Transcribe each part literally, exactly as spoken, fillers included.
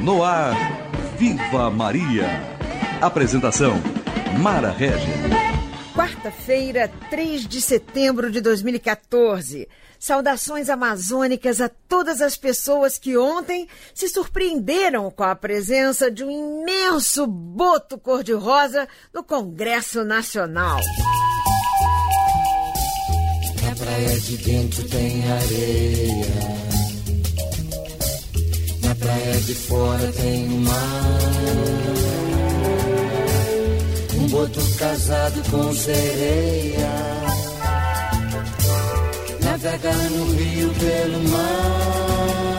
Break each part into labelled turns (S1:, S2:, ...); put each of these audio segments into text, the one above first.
S1: No ar, Viva Maria. Apresentação, Mara Régia.
S2: Quarta-feira, três de setembro de dois mil e quatorze. Saudações amazônicas a todas as pessoas que ontem se surpreenderam com a presença de um imenso boto cor-de-rosa no Congresso Nacional.
S3: Na praia de dentro tem areia, na praia de fora tem o mar. Um boto casado com sereia navega no rio pelo mar.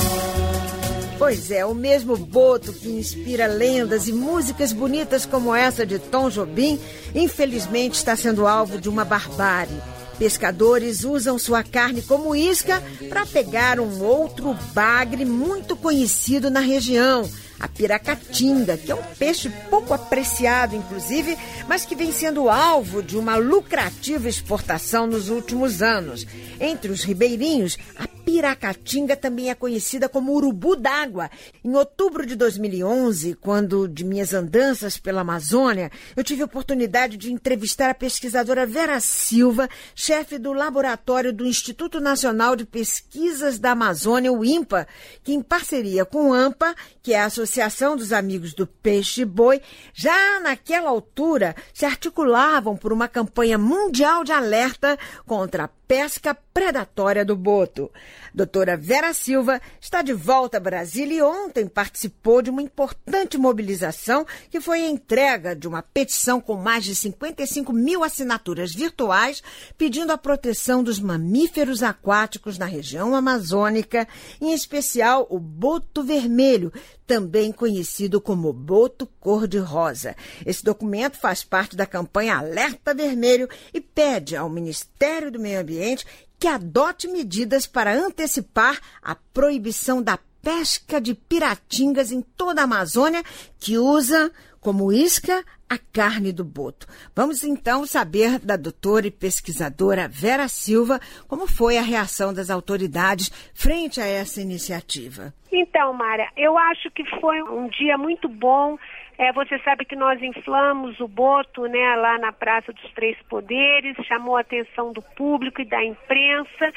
S2: Pois é, o mesmo boto que inspira lendas e músicas bonitas como essa de Tom Jobim, infelizmente está sendo alvo de uma barbárie. Pescadores usam sua carne como isca para pegar um outro bagre muito conhecido na região, a piracatinga, que é um peixe pouco apreciado, inclusive, mas que vem sendo alvo de uma lucrativa exportação nos últimos anos. Entre os ribeirinhos, a piracatinga também é conhecida como urubu d'água. Em outubro de dois mil e onze, quando de minhas andanças pela Amazônia, eu tive a oportunidade de entrevistar a pesquisadora Vera Silva, chefe do laboratório do Instituto Nacional de Pesquisas da Amazônia, o INPA, que em parceria com o AMPA, que é a Associação dos Amigos do Peixe-Boi, já naquela altura se articulavam por uma campanha mundial de alerta contra a pesca predatória do boto. Doutora Vera Silva está de volta a Brasília e ontem participou de uma importante mobilização que foi a entrega de uma petição com mais de cinquenta e cinco mil assinaturas virtuais pedindo a proteção dos mamíferos aquáticos na região amazônica, em especial o boto vermelho, também conhecido como boto cor-de-rosa. Esse documento faz parte da campanha Alerta Vermelho e pede ao Ministério do Meio Ambiente que adote medidas para antecipar a proibição da pesca de piratingas em toda a Amazônia, que usa como isca a carne do boto. Vamos então saber da doutora e pesquisadora Vera Silva como foi a reação das autoridades frente a essa iniciativa.
S4: Então, Mara, eu acho que foi um dia muito bom. É, você sabe que nós inflamos o boto, né, lá na Praça dos Três Poderes, chamou a atenção do público e da imprensa,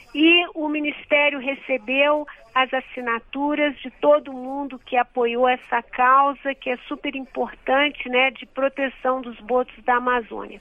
S4: e o Ministério recebeu as assinaturas de todo mundo que apoiou essa causa, que é super importante, né, de proteção dos botos da Amazônia.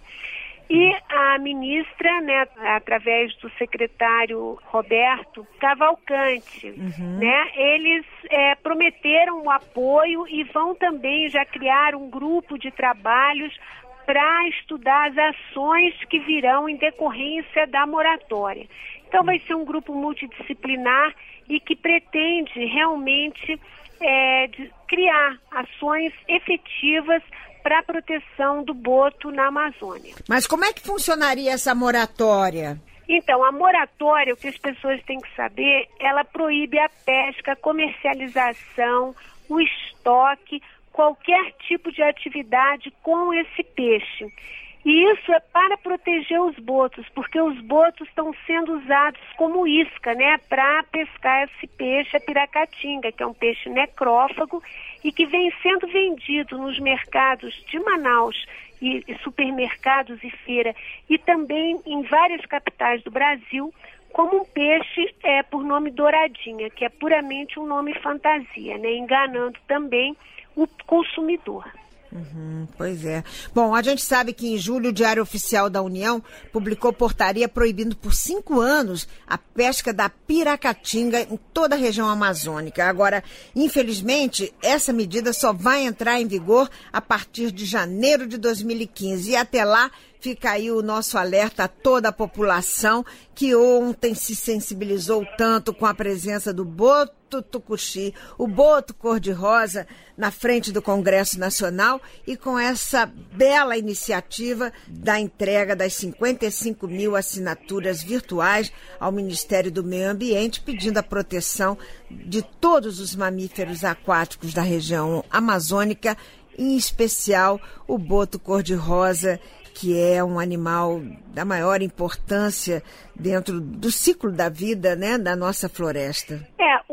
S4: E a ministra, né, através do secretário Roberto Cavalcante, uhum. né, eles é, prometeram o apoio e vão também já criar um grupo de trabalhos para estudar as ações que virão em decorrência da moratória. Então vai ser um grupo multidisciplinar e que pretende realmente é, de, criar ações efetivas para a proteção do boto na Amazônia.
S2: Mas como é que funcionaria essa moratória?
S4: Então, a moratória, o que as pessoas têm que saber, ela proíbe a pesca, a comercialização, o estoque, qualquer tipo de atividade com esse peixe. E isso é para proteger os botos, porque os botos estão sendo usados como isca, né, para pescar esse peixe, a piracatinga, que é um peixe necrófago e que vem sendo vendido nos mercados de Manaus e, e supermercados e feira e também em várias capitais do Brasil como um peixe é, por nome douradinha, que é puramente um nome fantasia, né, enganando também o consumidor.
S2: Uhum, pois é. Bom, a gente sabe que em julho o Diário Oficial da União publicou portaria proibindo por cinco anos a pesca da piracatinga em toda a região amazônica. Agora, infelizmente, essa medida só vai entrar em vigor a partir de janeiro de dois mil e quinze. E até lá, fica aí o nosso alerta a toda a população que ontem se sensibilizou tanto com a presença do boto tucuxi, o boto cor-de-rosa, na frente do Congresso Nacional e com essa bela iniciativa da entrega das cinquenta e cinco mil assinaturas virtuais ao Ministério do Meio Ambiente, pedindo a proteção de todos os mamíferos aquáticos da região amazônica, em especial o boto cor-de-rosa, que é um animal da maior importância dentro do ciclo da vida, né, da nossa floresta.
S4: É, o, o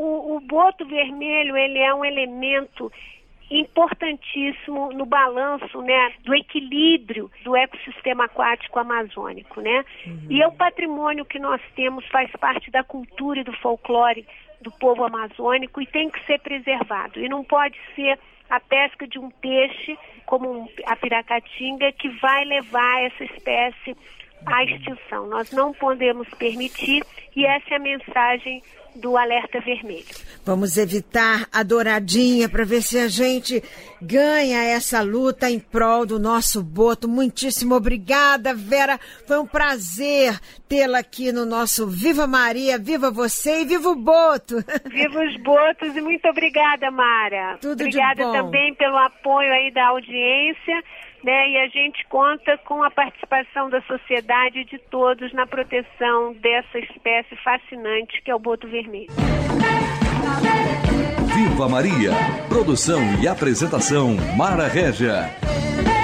S4: boto vermelho, ele é um elemento importantíssimo no balanço, né, do equilíbrio do ecossistema aquático amazônico, né? Uhum. E é o patrimônio que nós temos, faz parte da cultura e do folclore do povo amazônico e tem que ser preservado. E não pode ser a pesca de um peixe, como a piracatinga, que vai levar essa espécie à extinção. Nós não podemos permitir, e essa é a mensagem do Alerta Vermelho.
S2: Vamos evitar a douradinha para ver se a gente ganha essa luta em prol do nosso boto. Muitíssimo obrigada, Vera. Foi um prazer tê-la aqui no nosso Viva Maria, viva você e viva o boto.
S4: Viva os botos e muito obrigada, Mara.
S2: Tudo
S4: obrigada
S2: de bom.
S4: Também pelo apoio aí da audiência. Né, e a gente conta com a participação da sociedade e de todos na proteção dessa espécie fascinante que é o boto vermelho.
S1: Viva Maria! Produção e apresentação Mara Régia.